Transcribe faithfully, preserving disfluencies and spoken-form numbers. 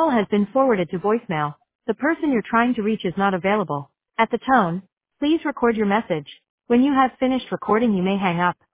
call has been forwarded to voicemail. The person you're trying to reach is not available. At the tone, please record your message. When you have finished recording, you may hang up.